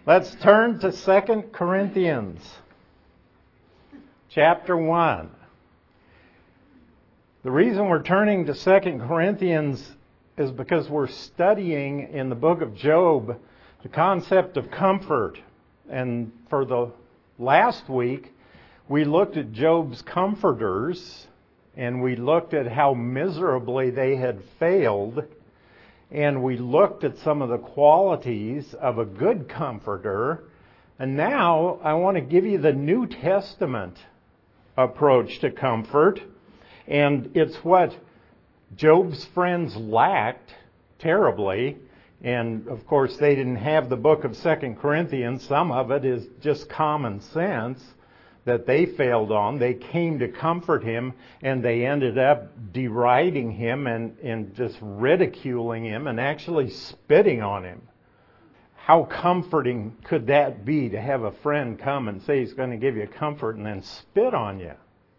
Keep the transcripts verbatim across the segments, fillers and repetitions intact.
Let's turn to Second Corinthians, chapter one. The reason we're turning to Second Corinthians is because we're studying in the book of Job the concept of comfort. And for the last week, we looked at Job's comforters, and we looked at how miserably they had failed. And we looked at some of the qualities of a good comforter. And now I want to give you the New Testament approach to comfort. And it's what Job's friends lacked terribly. And of course, they didn't have the book of Second Corinthians. Some of it is just common sense that they failed on. They came to comfort him, and they ended up deriding him and, and just ridiculing him and actually spitting on him. How comforting could that be, to have a friend come and say he's going to give you comfort and then spit on you?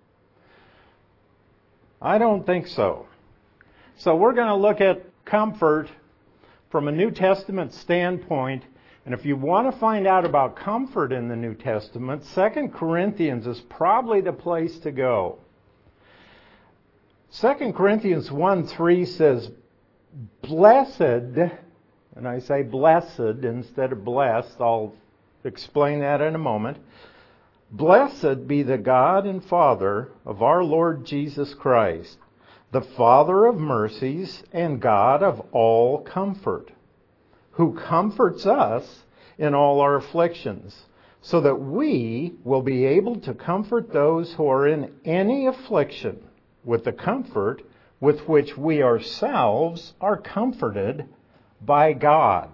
I don't think so. So we're going to look at comfort from a New Testament standpoint. And if you want to find out about comfort in the New Testament, Second Corinthians is probably the place to go. Second Corinthians one three says, "Blessed," and I say blessed instead of blessed. I'll explain that in a moment. "Blessed be the God and Father of our Lord Jesus Christ, the Father of mercies and God of all comfort, who comforts us in all our afflictions, so that we will be able to comfort those who are in any affliction with the comfort with which we ourselves are comforted by God."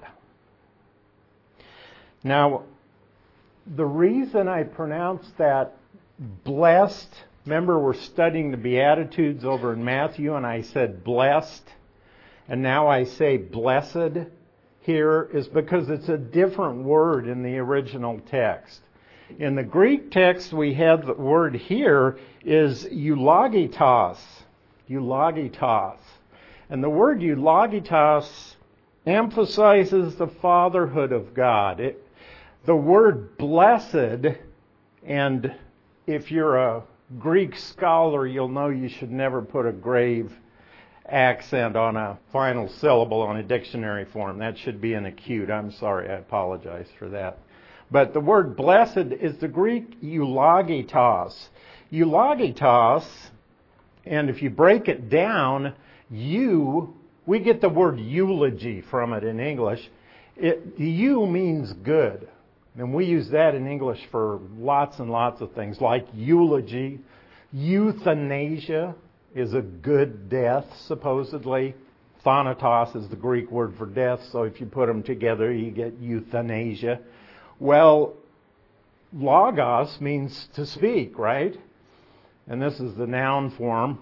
Now, the reason I pronounced that blessed, remember we're studying the Beatitudes over in Matthew, and I said blessed, and now I say blessed here, is because it's a different word in the original text. In the Greek text, we have the word here is eulogitos. Eulogitos. And the word eulogitos emphasizes the fatherhood of God. It, the word blessed, and if you're a Greek scholar, you'll know you should never put a grave accent on a final syllable on a dictionary form. That should be an acute. I'm sorry, I apologize for that. But the word blessed is the Greek eulogitos. Eulogitos, and if you break it down, you, we get the word eulogy from it in English. It, eu means good. And we use that in English for lots and lots of things, like eulogy. Euthanasia is a good death, supposedly. Thanatos is the Greek word for death, so if you put them together, you get euthanasia. Well, logos means to speak, right? And this is the noun form.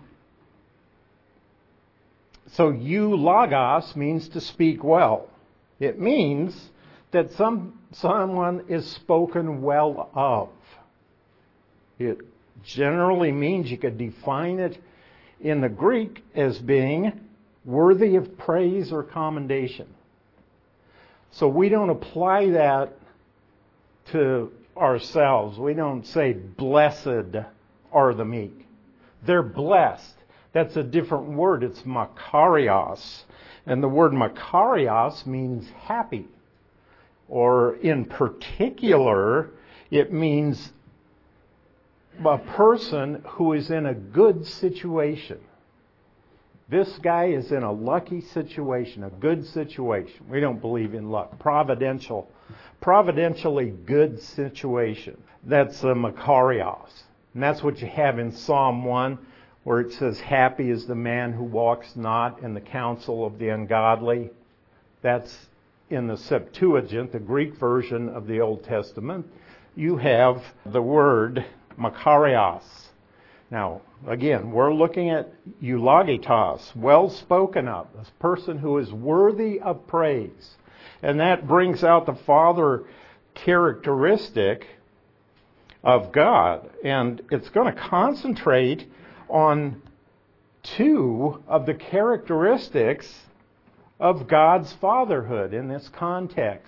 So eulogos means to speak well. It means that some someone is spoken well of. It generally means, you could define it in the Greek as being worthy of praise or commendation. So we don't apply that to ourselves. We don't say, blessed are the meek. They're blessed. That's a different word. It's makarios. And the word makarios means happy. Or in particular, it means a person who is in a good situation. This guy is in a lucky situation, a good situation. We don't believe in luck. Providential, providentially good situation. That's a makarios. And that's what you have in Psalm one, where it says, "Happy is the man who walks not in the counsel of the ungodly." That's in the Septuagint, the Greek version of the Old Testament. You have the word makarios. Now, again, we're looking at eulogitos, well spoken of, this person who is worthy of praise. And that brings out the father characteristic of God. And it's going to concentrate on two of the characteristics of God's fatherhood in this context.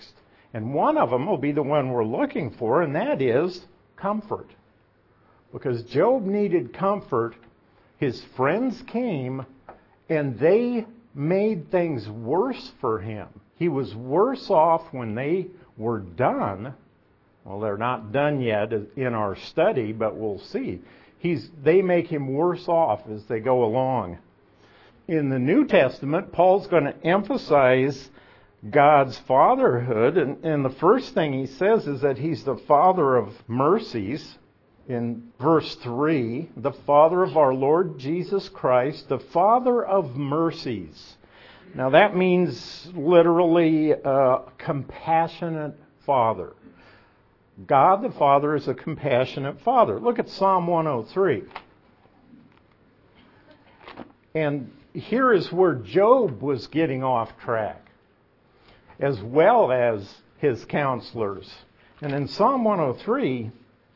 And one of them will be the one we're looking for, and that is comfort. Because Job needed comfort. His friends came, and they made things worse for him. He was worse off when they were done. Well, they're not done yet in our study, but we'll see. He's, they make him worse off as they go along. In the New Testament, Paul's going to emphasize God's fatherhood, and, and the first thing he says is that he's the Father of mercies. In verse three, the Father of our Lord Jesus Christ, the Father of mercies. Now that means literally a compassionate Father. God the Father is a compassionate Father. Look at Psalm one oh three. And here is where Job was getting off track, as well as his counselors. And in Psalm one oh three,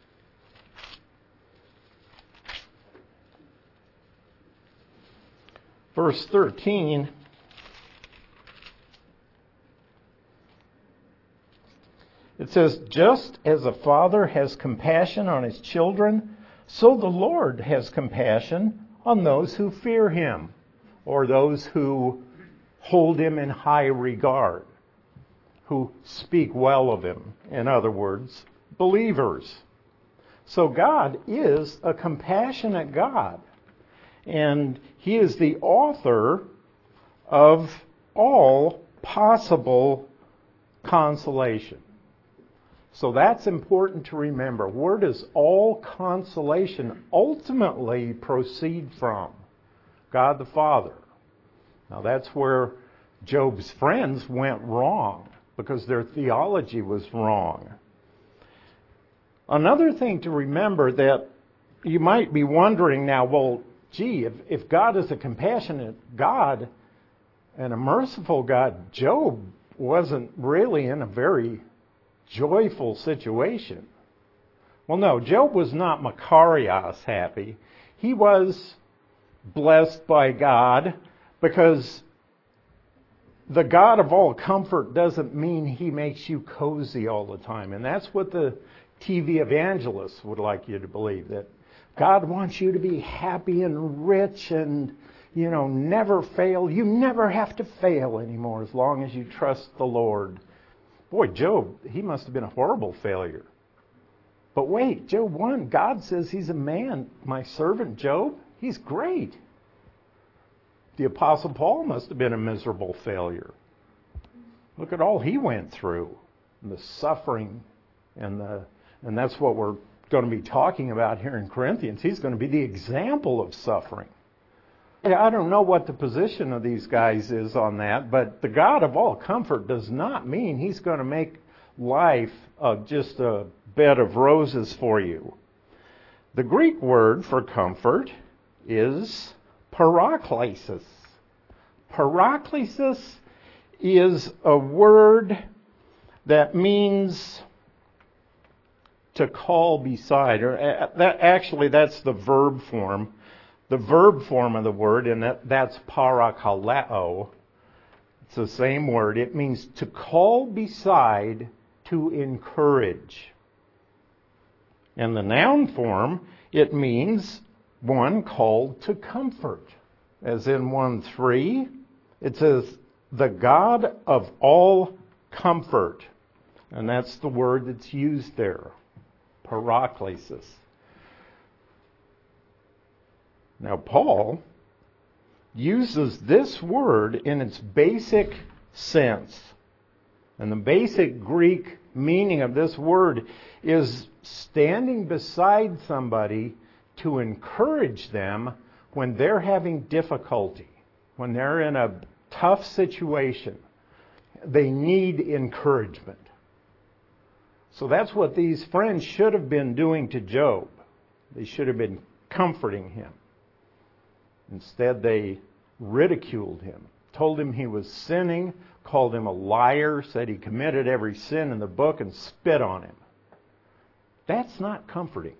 verse thirteen, it says, just as a father has compassion on his children, so the Lord has compassion on those who fear him, or those who hold him in high regard, who speak well of him. In other words, believers. So God is a compassionate God. And he is the author of all possible consolation. So that's important to remember. Where does all consolation ultimately proceed from? God the Father. Now that's where Job's friends went wrong, because their theology was wrong. Another thing to remember that you might be wondering now, well, gee, if, if God is a compassionate God and a merciful God, Job wasn't really in a very joyful situation. Well, no, Job was not Makarios happy. He was blessed by God, because the God of all comfort doesn't mean he makes you cozy all the time. And that's what the T V evangelists would like you to believe, that God wants you to be happy and rich and, you know, never fail. You never have to fail anymore as long as you trust the Lord. Boy, Job, he must have been a horrible failure. But wait, Job one, God says he's a man. My servant Job, he's great. The Apostle Paul must have been a miserable failure. Look at all he went through, and the suffering, and the, and that's what we're going to be talking about here in Corinthians. He's going to be the example of suffering. I don't know what the position of these guys is on that, but the God of all comfort does not mean he's going to make life uh, just a bed of roses for you. The Greek word for comfort is paraklesis. Paraklesis is a word that means to call beside, or uh, that actually that's the verb form. The verb form of the word, and that, that's parakaleo. It's the same word. It means to call beside, to encourage. And the noun form, it means one called to comfort. As in one three, it says, the God of all comfort. And that's the word that's used there. Paraklesis. Now, Paul uses this word in its basic sense. And the basic Greek meaning of this word is standing beside somebody to encourage them when they're having difficulty, when they're in a tough situation. They need encouragement. So that's what these friends should have been doing to Job. They should have been comforting him. Instead, they ridiculed him, told him he was sinning, called him a liar, said he committed every sin in the book, and spit on him. That's not comforting.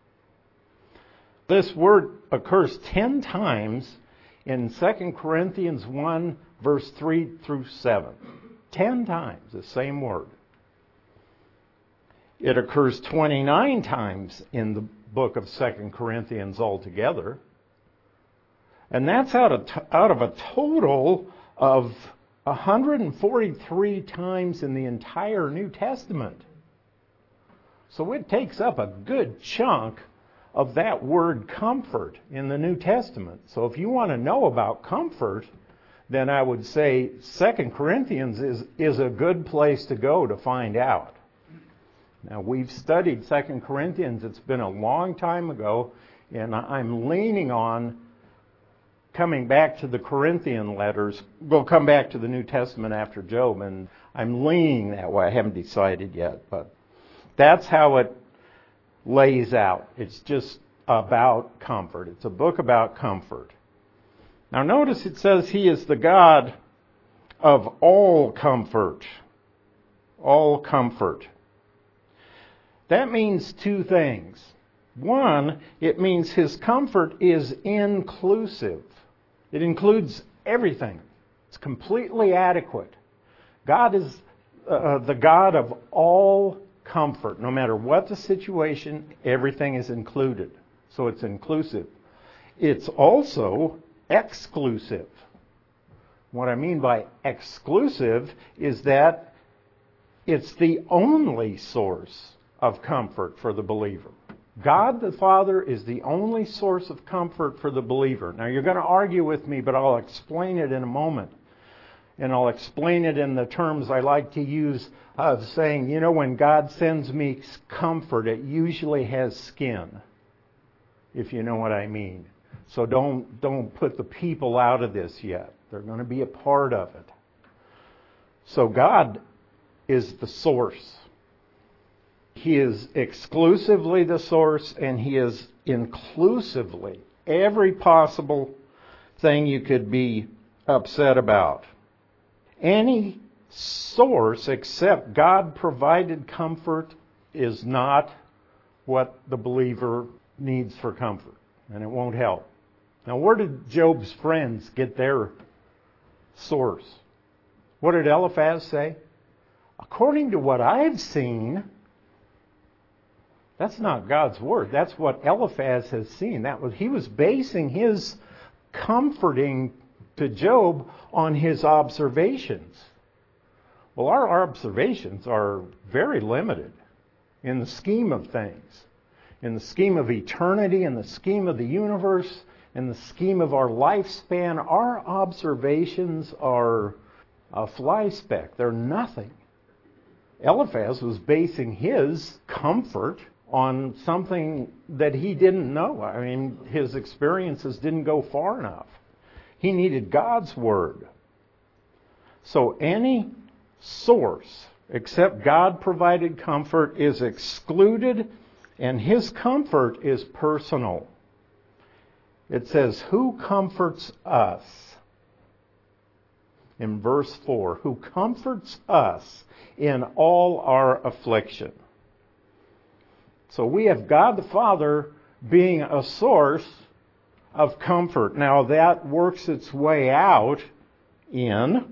This word occurs ten times in Second Corinthians one, verse three through seven. Ten times, the same word. It occurs twenty-nine times in the book of Second Corinthians altogether. And that's out of, out of a total of one hundred forty-three times in the entire New Testament. So it takes up a good chunk of that word comfort in the New Testament. So if you want to know about comfort, then I would say Second Corinthians is, is a good place to go to find out. Now, we've studied Second Corinthians. It's been a long time ago, and I'm leaning on coming back to the Corinthian letters. We'll come back to the New Testament after Job, and I'm leaning that way. I haven't decided yet, but that's how it lays out. It's just about comfort. It's a book about comfort. Now, notice it says He is the God of all comfort. All comfort. That means two things. One, it means His comfort is inclusive. It includes everything. It's completely adequate. God is uh, the God of all comfort. No matter what the situation, everything is included. So it's inclusive. It's also exclusive. What I mean by exclusive is that it's the only source of comfort for the believer. God the Father is the only source of comfort for the believer. Now, you're going to argue with me, but I'll explain it in a moment. And I'll explain it in the terms I like to use of saying, you know, when God sends me comfort, it usually has skin, if you know what I mean. So don't, don't put the people out of this yet. They're going to be a part of it. So God is the source. He is exclusively the source, and He is inclusively every possible thing you could be upset about. Any source except God-provided comfort is not what the believer needs for comfort, and it won't help. Now, where did Job's friends get their source? What did Eliphaz say? According to what I've seen, that's not God's word. That's what Eliphaz has seen. That was he was basing his comforting to Job on his observations. Well, our observations are very limited in the scheme of things. In the scheme of eternity, in the scheme of the universe, in the scheme of our lifespan, our observations are a fly speck. They're nothing. Eliphaz was basing his comfort on something that he didn't know. I mean, his experiences didn't go far enough. He needed God's word. So any source except God-provided comfort is excluded, and His comfort is personal. It says, who comforts us? In verse four, who comforts us in all our affliction. So we have God the Father being a source of comfort. Now that works its way out in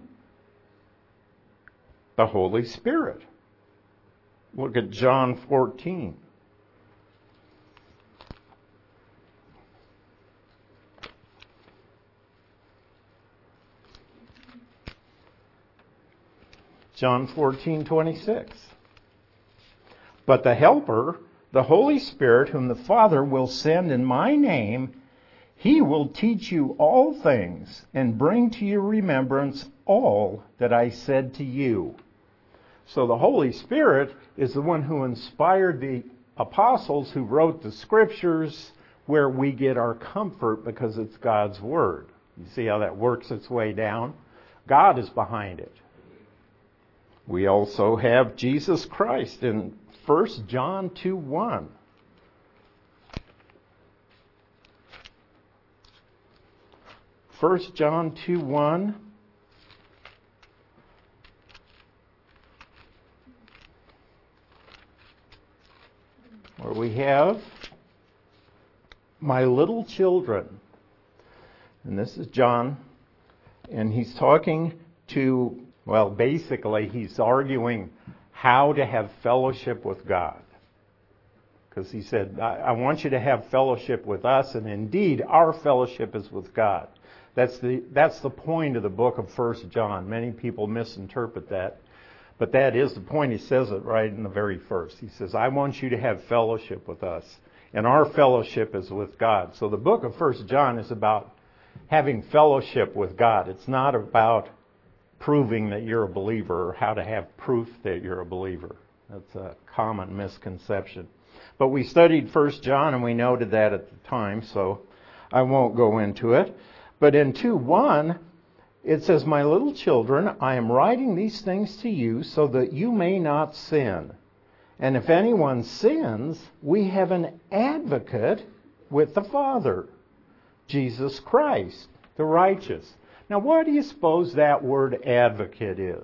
the Holy Spirit. Look at John fourteen. John fourteen twenty-six. But the Helper, the Holy Spirit, whom the Father will send in my name, He will teach you all things and bring to your remembrance all that I said to you. So the Holy Spirit is the one who inspired the apostles who wrote the Scriptures, where we get our comfort because it's God's Word. You see how that works its way down? God is behind it. We also have Jesus Christ in First John two one. First John two one. Where we have, my little children. And this is John. And he's talking to, well, basically he's arguing how to have fellowship with God. Because he said, I, I want you to have fellowship with us, and indeed, our fellowship is with God. That's the, that's the point of the book of First John. Many people misinterpret that. But that is the point. He says it right in the very first. He says, I want you to have fellowship with us. And our fellowship is with God. So the book of First John is about having fellowship with God. It's not about proving that you're a believer or how to have proof that you're a believer. That's a common misconception. But we studied First John and we noted that at the time, so I won't go into it. But in two one, it says, My little children, I am writing these things to you so that you may not sin. And if anyone sins, we have an advocate with the Father, Jesus Christ, the righteous. Now, what do you suppose that word advocate is?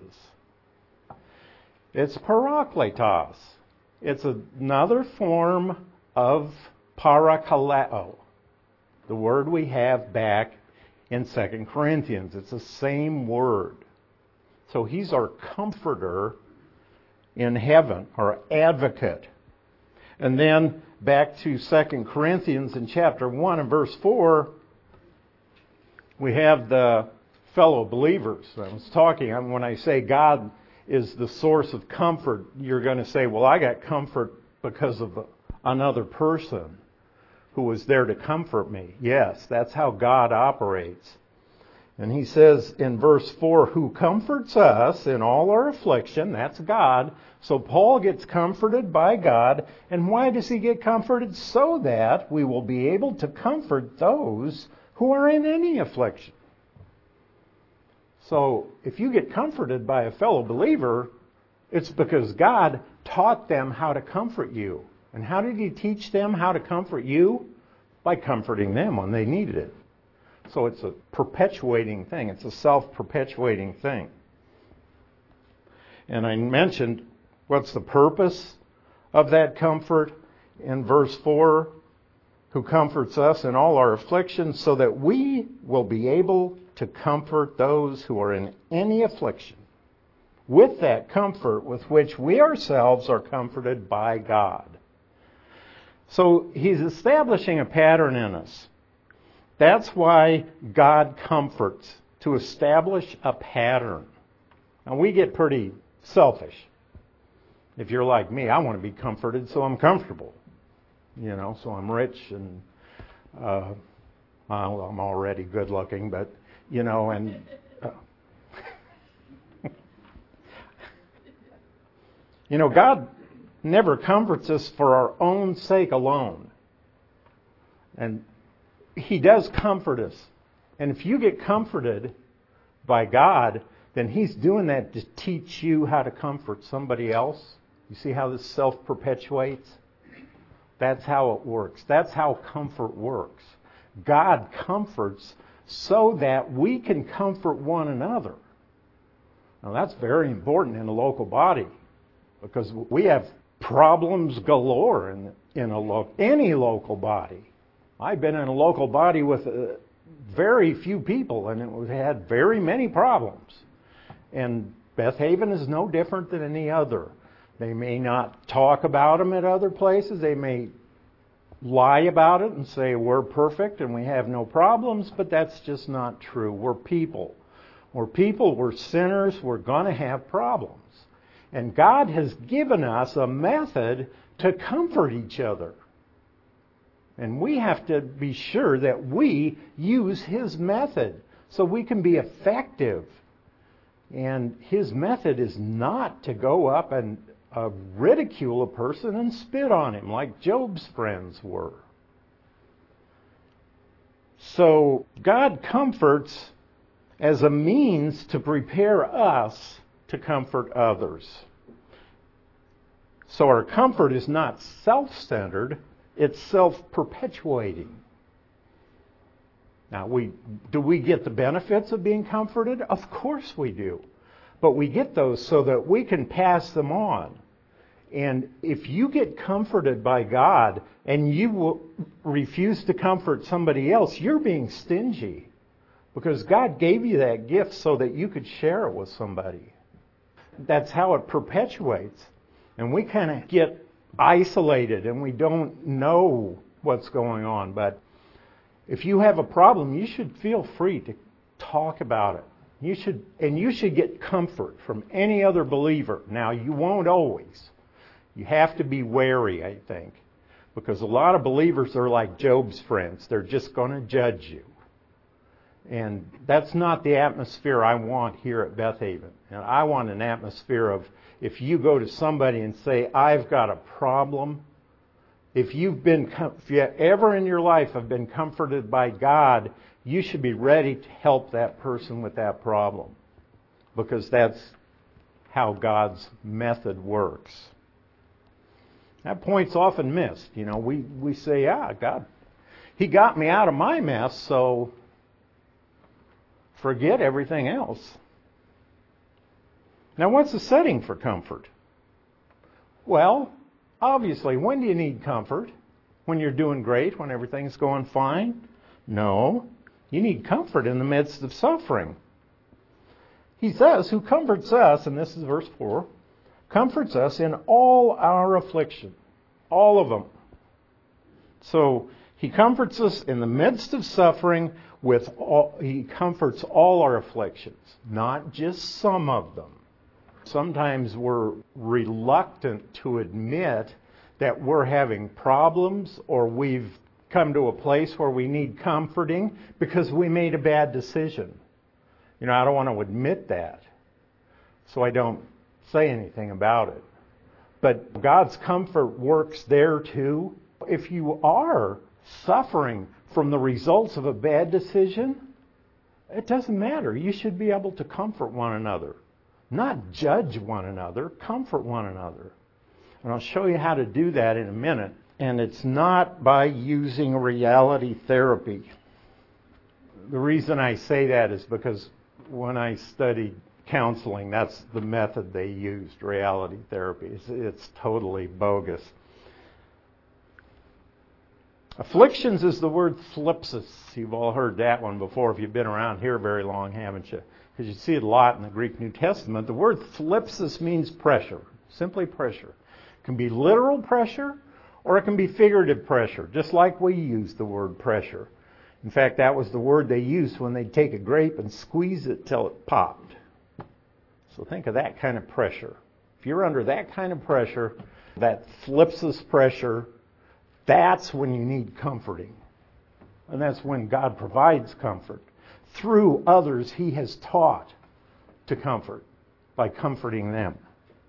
It's parakletos. It's another form of parakaleo, the word we have back in Second Corinthians. It's the same word. So he's our comforter in heaven, our advocate. And then back to Second Corinthians in chapter one and verse four, we have the fellow believers. I was talking, when I say God is the source of comfort, you're going to say, well, I got comfort because of another person who was there to comfort me. Yes, that's how God operates. And he says in verse four, who comforts us in all our affliction, that's God. So Paul gets comforted by God. And why does he get comforted? So that we will be able to comfort those who are in any affliction. So if you get comforted by a fellow believer, it's because God taught them how to comfort you. And how did he teach them how to comfort you? By comforting them when they needed it. So it's a perpetuating thing. It's a self-perpetuating thing. And I mentioned what's the purpose of that comfort in verse four, who comforts us in all our afflictions so that we will be able to comfort those who are in any affliction with that comfort with which we ourselves are comforted by God. So he's establishing a pattern in us. That's why God comforts, to establish a pattern. And we get pretty selfish. If you're like me, I want to be comforted so I'm comfortable. You know, so I'm rich and uh, well, I'm already good looking, but, you know, and... Uh, you know, God never comforts us for our own sake alone. And he does comfort us. And if you get comforted by God, then he's doing that to teach you how to comfort somebody else. You see how this self-perpetuates? That's how it works. That's how comfort works. God comforts so that we can comfort one another. Now that's very important in a local body, because we have problems galore in, in a lo- any local body. I've been in a local body with uh, very few people, and it had very many problems. And Beth Haven is no different than any other. They may not talk about them at other places. They may lie about it and say we're perfect and we have no problems, but that's just not true. We're people. We're people, we're sinners, we're going to have problems. And God has given us a method to comfort each other. And we have to be sure that we use his method so we can be effective. And his method is not to go up and uh, ridicule a person and spit on him like Job's friends were. So God comforts as a means to prepare us to comfort others. So our comfort is not self-centered, it's self-perpetuating. Now, we do we get the benefits of being comforted? Of course we do. But we get those so that we can pass them on. And if you get comforted by God and you will refuse to comfort somebody else, you're being stingy. Because God gave you that gift so that you could share it with somebody. that's how it perpetuates. And we kind of get isolated and we don't know what's going on. But if you have a problem, you should feel free to talk about it. You should, and you should get comfort from any other believer. Now, you won't always. You have to be wary, I think, because a lot of believers are like Job's friends. They're just going to judge you. And that's not the atmosphere I want here at Beth Haven. And I want an atmosphere of, if you go to somebody and say, I've got a problem, if you've been, if you ever in your life have been comforted by God, you should be ready to help that person with that problem, because that's how God's method works. That point's often missed. You know, we, we say, ah, God, He got me out of my mess, so forget everything else. Now, what's the setting for comfort? Well, obviously, when do you need comfort? When you're doing great, when everything's going fine? No. You need comfort in the midst of suffering. He says, who comforts us, and this is verse four, comforts us in all our affliction. All of them. So, He comforts us in the midst of suffering with all, He comforts all our afflictions, not just some of them. Sometimes we're reluctant to admit that we're having problems or we've come to a place where we need comforting because we made a bad decision. You know, I don't want to admit that, so I don't say anything about it. But God's comfort works there too. If you are suffering from the results of a bad decision, it doesn't matter. You should be able to comfort one another. Not judge one another, comfort one another. And I'll show you how to do that in a minute. And it's not by using reality therapy. The reason I say that is because when I studied counseling, that's the method they used, reality therapy. It's, it's totally bogus. Afflictions is the word thlipsis. You've all heard that one before if you've been around here very long, haven't you? Because you see it a lot in the Greek New Testament. The word thlipsis means pressure, simply pressure. It can be literal pressure or it can be figurative pressure, just like we use the word pressure. In fact, that was the word they used when they'd take a grape and squeeze it till it popped. So think of that kind of pressure. If you're under that kind of pressure, that thlipsis pressure, that's when you need comforting. And that's when God provides comfort. Through others He has taught to comfort by comforting them.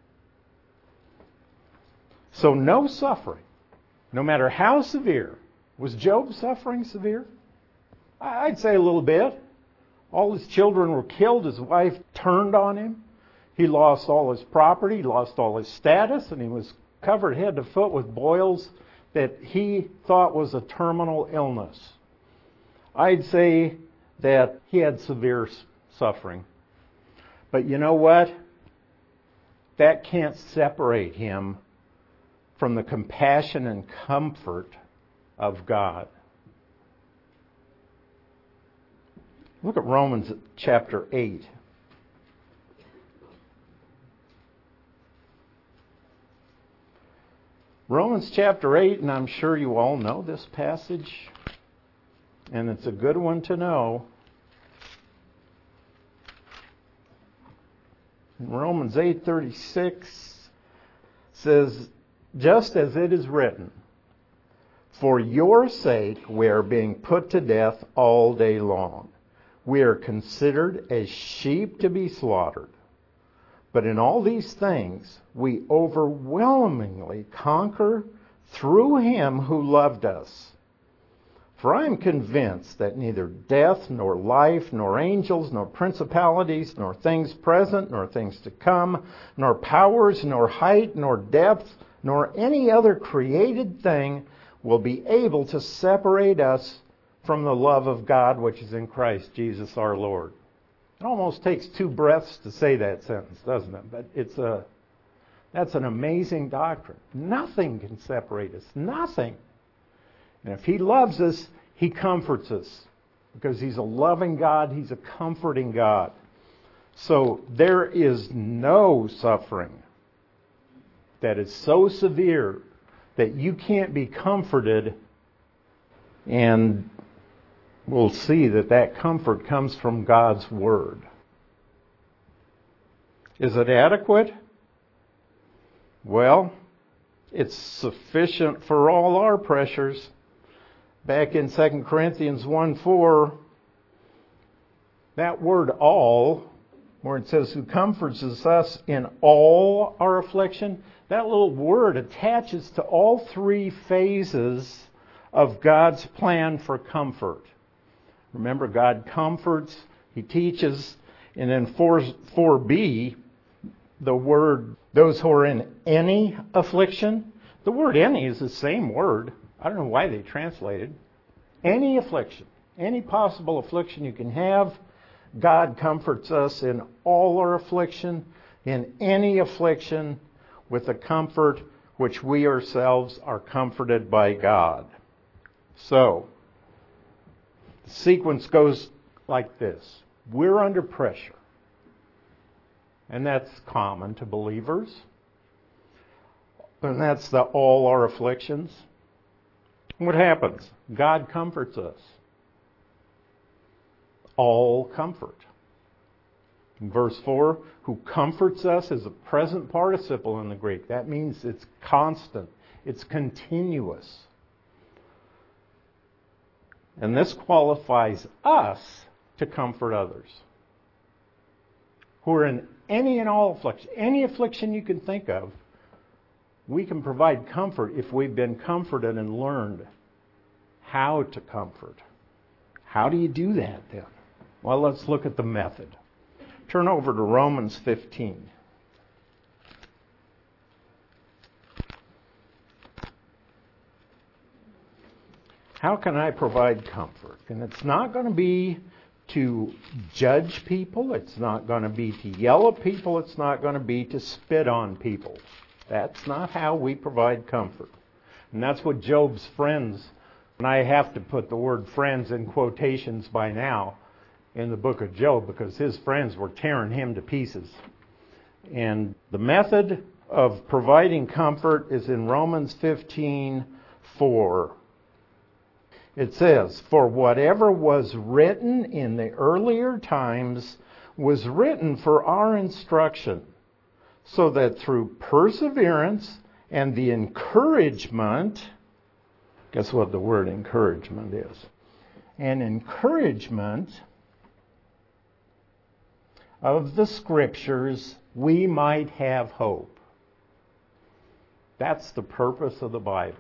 So no suffering, no matter how severe. Was Job's suffering severe? I'd say a little bit. All his children were killed. His wife turned on him. He lost all his property. He lost all his status. And he was covered head to foot with boils that he thought was a terminal illness. I'd say that he had severe suffering. But you know what? That can't separate him from the compassion and comfort of God. Look at Romans chapter eight. Romans chapter eight, and I'm sure you all know this passage, and it's a good one to know. In Romans eight thirty-six says, just as it is written, for your sake we are being put to death all day long. We are considered as sheep to be slaughtered. But in all these things we overwhelmingly conquer through Him who loved us. For I am convinced that neither death, nor life, nor angels, nor principalities, nor things present, nor things to come, nor powers, nor height, nor depth, nor any other created thing will be able to separate us from the love of God which is in Christ Jesus our Lord. It almost takes two breaths to say that sentence, doesn't it? But it's a that's an amazing doctrine. Nothing can separate us. Nothing. And if He loves us, He comforts us. Because He's a loving God, He's a comforting God. So there is no suffering that is so severe that you can't be comforted, and we'll see that that comfort comes from God's Word. Is it adequate? Well, it's sufficient for all our pressures. Back in Second Corinthians one four, that word all, where it says who comforts us in all our affliction, that little word attaches to all three phases of God's plan for comfort. Remember, God comforts, He teaches, and in four b, the word, those who are in any affliction, the word any is the same word. I don't know why they translated. Any affliction, any possible affliction you can have, God comforts us in all our affliction, in any affliction, with the comfort which we ourselves are comforted by God. So, the sequence goes like this. We're under pressure. And that's common to believers. And that's the all our afflictions. What happens? God comforts us. All comfort. In verse four, who comforts us is a present participle in the Greek. That means it's constant. It's continuous. And this qualifies us to comfort others who are in any and all affliction. Any affliction you can think of, we can provide comfort if we've been comforted and learned how to comfort. How do you do that then? Well, let's look at the method. Turn over to Romans fifteen. How can I provide comfort? And it's not going to be to judge people. It's not going to be to yell at people. It's not going to be to spit on people. That's not how we provide comfort. And that's what Job's friends, and I have to put the word friends in quotations by now in the book of Job, because his friends were tearing him to pieces. And the method of providing comfort is in Romans fifteen four. It says, for whatever was written in the earlier times was written for our instruction, so that through perseverance and the encouragement, guess what the word encouragement is? An encouragement of the Scriptures, we might have hope. That's the purpose of the Bible.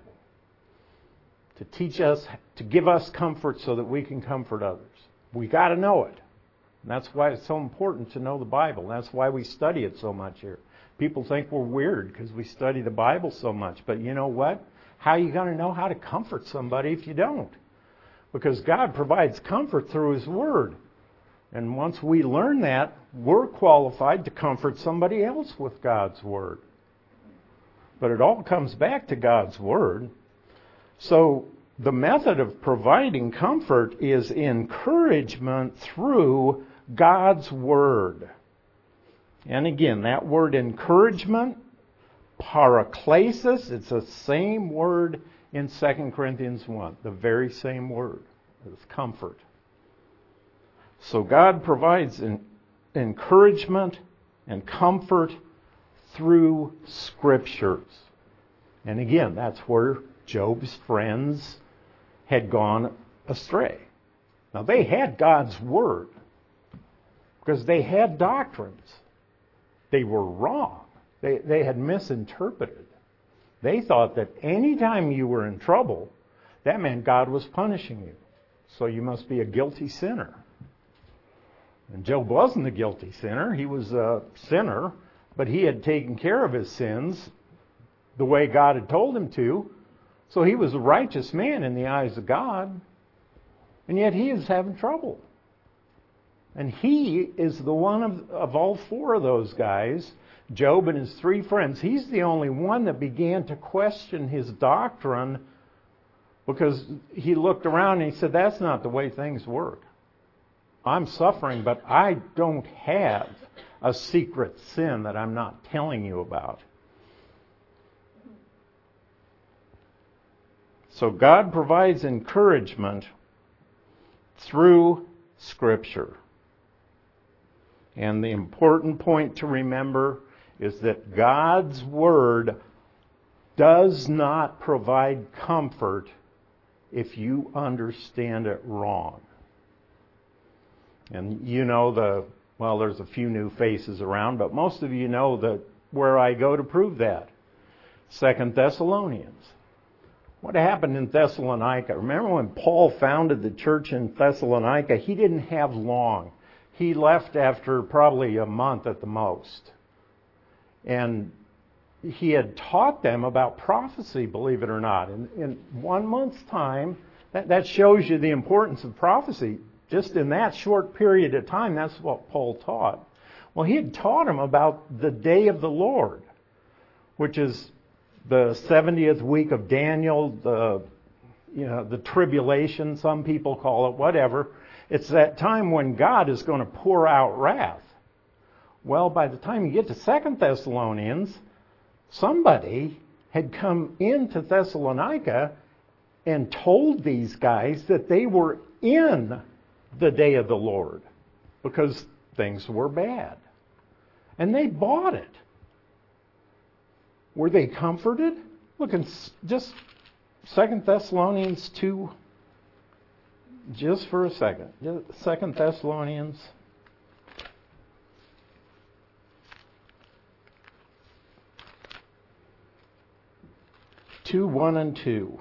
To teach us, to give us comfort so that we can comfort others. We got to know it. And that's why it's so important to know the Bible. That's why we study it so much here. People think we're weird because we study the Bible so much. But you know what? How are you going to know how to comfort somebody if you don't? Because God provides comfort through His Word. And once we learn that, we're qualified to comfort somebody else with God's Word. But it all comes back to God's Word. So the method of providing comfort is encouragement through God's Word. And again, that word encouragement, paraklesis, it's the same word in Second Corinthians one. The very same word. It's comfort. So God provides an encouragement and comfort through Scriptures. And again, that's where Job's friends had gone astray. Now, they had God's Word because they had doctrines. They were wrong. They, they had misinterpreted. They thought that any time you were in trouble, that meant God was punishing you. So you must be a guilty sinner. And Job wasn't a guilty sinner. He was a sinner, but he had taken care of his sins the way God had told him to. So he was a righteous man in the eyes of God. And yet he is having trouble. And he is the one of, of all four of those guys, Job and his three friends, he's the only one that began to question his doctrine, because he looked around and he said, that's not the way things work. I'm suffering, but I don't have a secret sin that I'm not telling you about. So God provides encouragement through Scripture. And the important point to remember is that God's Word does not provide comfort if you understand it wrong. And you know the, well, there's a few new faces around, but most of you know that where I go to prove that. Second Thessalonians. What happened in Thessalonica? Remember when Paul founded the church in Thessalonica? He didn't have long. He left after probably a month at the most. And he had taught them about prophecy, believe it or not. In, in one month's time, that, that shows you the importance of prophecy. Just in that short period of time, that's what Paul taught. Well, he had taught them about the day of the Lord, which is the seventieth week of Daniel, the you know the tribulation, some people call it, whatever. It's that time when God is going to pour out wrath. Well, by the time you get to Second Thessalonians, somebody had come into Thessalonica and told these guys that they were in the day of the Lord because things were bad. And they bought it. Were they comforted? Look, in just Second Thessalonians two, just for a second. Second Thessalonians two, one and two.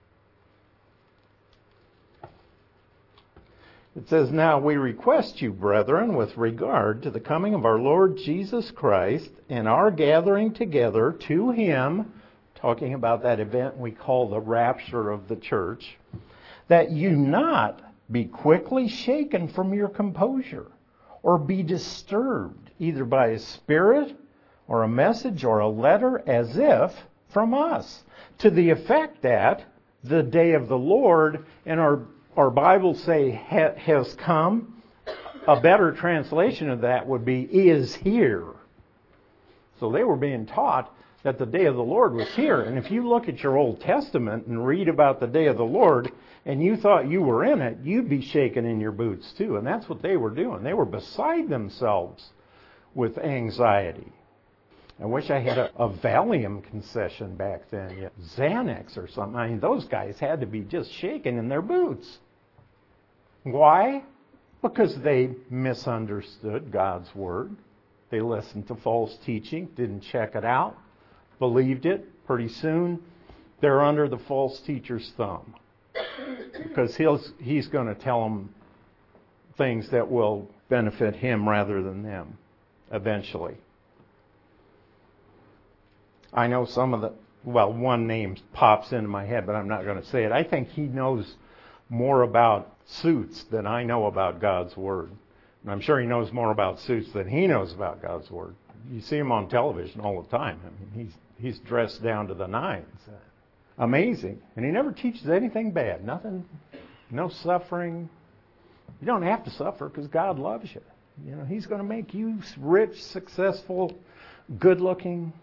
It says, "Now we request you, brethren, with regard to the coming of our Lord Jesus Christ and our gathering together to Him," talking about that event we call the rapture of the church, "that you not be quickly shaken from your composure, or be disturbed either by a spirit or a message or a letter as if from us, to the effect that the day of the Lord," and our Our Bibles say ha, has come. A better translation of that would be is here. So they were being taught that the day of the Lord was here. And if you look at your Old Testament and read about the day of the Lord and you thought you were in it, you'd be shaking in your boots too. And that's what they were doing. They were beside themselves with anxiety. I wish I had a, a Valium concession back then. Yeah. Xanax or something. I mean, those guys had to be just shaking in their boots. Why? Because they misunderstood God's Word. They listened to false teaching, didn't check it out, believed it. Pretty soon, they're under the false teacher's thumb. Because he'll, he's going to tell them things that will benefit him rather than them, eventually. I know some of the, well, one name pops into my head, but I'm not going to say it. I think he knows more about suits than I know about God's Word. And I'm sure he knows more about suits than he knows about God's Word. You see him on television all the time. I mean, he's he's dressed down to the nines. Amazing. And he never teaches anything bad. Nothing, no suffering. You don't have to suffer because God loves you. You know, He's going to make you rich, successful, good-looking.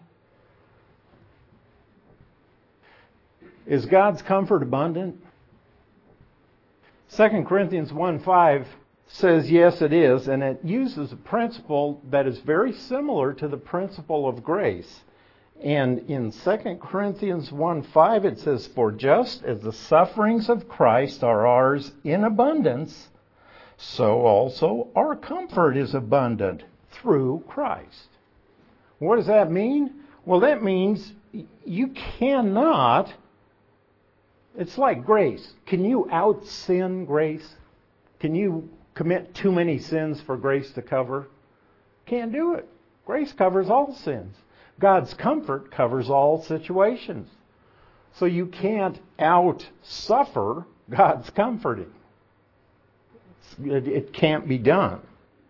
Is God's comfort abundant? Second Corinthians one five says yes, it is, and it uses a principle that is very similar to the principle of grace. And in Second Corinthians one five it says, "For just as the sufferings of Christ are ours in abundance, so also our comfort is abundant through Christ." What does that mean? Well, that means you cannot... It's like grace. Can you out-sin grace? Can you commit too many sins for grace to cover? Can't do it. Grace covers all sins. God's comfort covers all situations. So you can't out-suffer God's comforting. It, it can't be done.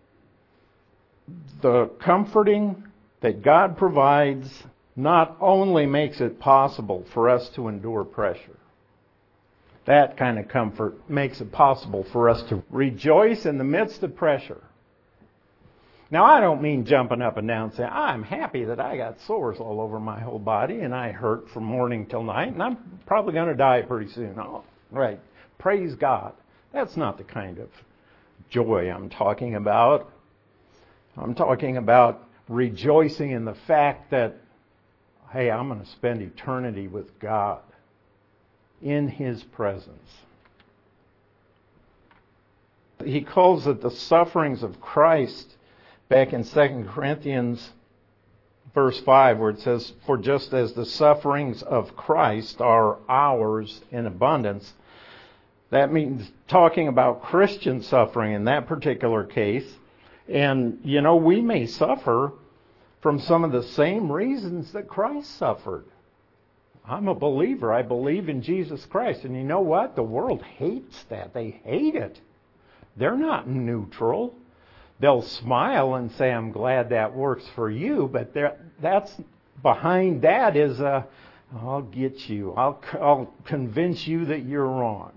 The comforting that God provides not only makes it possible for us to endure pressure. That kind of comfort makes it possible for us to rejoice in the midst of pressure. Now, I don't mean jumping up and down saying, I'm happy that I got sores all over my whole body and I hurt from morning till night and I'm probably going to die pretty soon. Oh, right. Praise God. That's not the kind of joy I'm talking about. I'm talking about rejoicing in the fact that, hey, I'm going to spend eternity with God in His presence. He calls it the sufferings of Christ back in Second Corinthians verse five, where it says, for just as the sufferings of Christ are ours in abundance. That means talking about Christian suffering in that particular case. And, you know, we may suffer from some of the same reasons that Christ suffered. I'm a believer. I believe in Jesus Christ. And you know what? The world hates that. They hate it. They're not neutral. They'll smile and say, I'm glad that works for you. But that's behind that is, a, I'll get you. I'll, I'll convince you that you're wrong.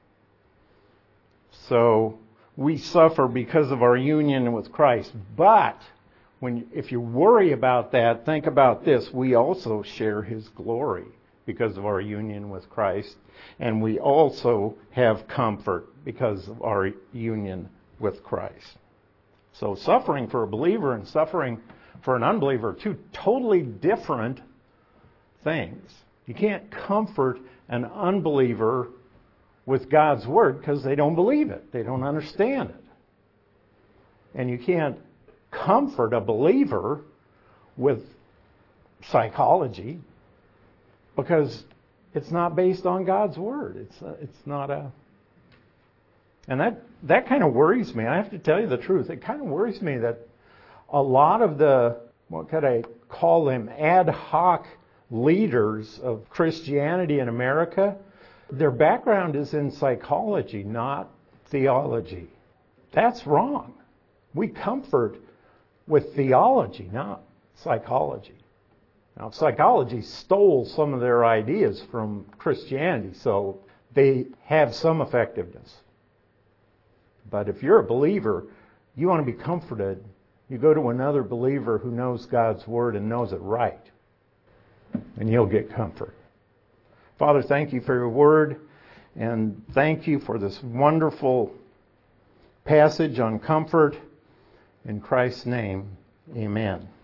So we suffer because of our union with Christ. But when if you worry about that, think about this. We also share His glory because of our union with Christ. And we also have comfort because of our union with Christ. So suffering for a believer and suffering for an unbeliever are two totally different things. You can't comfort an unbeliever with God's Word because they don't believe it. They don't understand it. And you can't comfort a believer with psychology because it's not based on God's Word. It's uh, it's not a... And that, that kind of worries me. I have to tell you the truth. It kind of worries me that a lot of the, what could I call them, ad hoc leaders of Christianity in America, their background is in psychology, not theology. That's wrong. We comfort with theology, not psychology. Now, psychology stole some of their ideas from Christianity, so they have some effectiveness. But if you're a believer, you want to be comforted, you go to another believer who knows God's Word and knows it right, and you'll get comfort. Father, thank you for your Word, and thank you for this wonderful passage on comfort. In Christ's name, amen.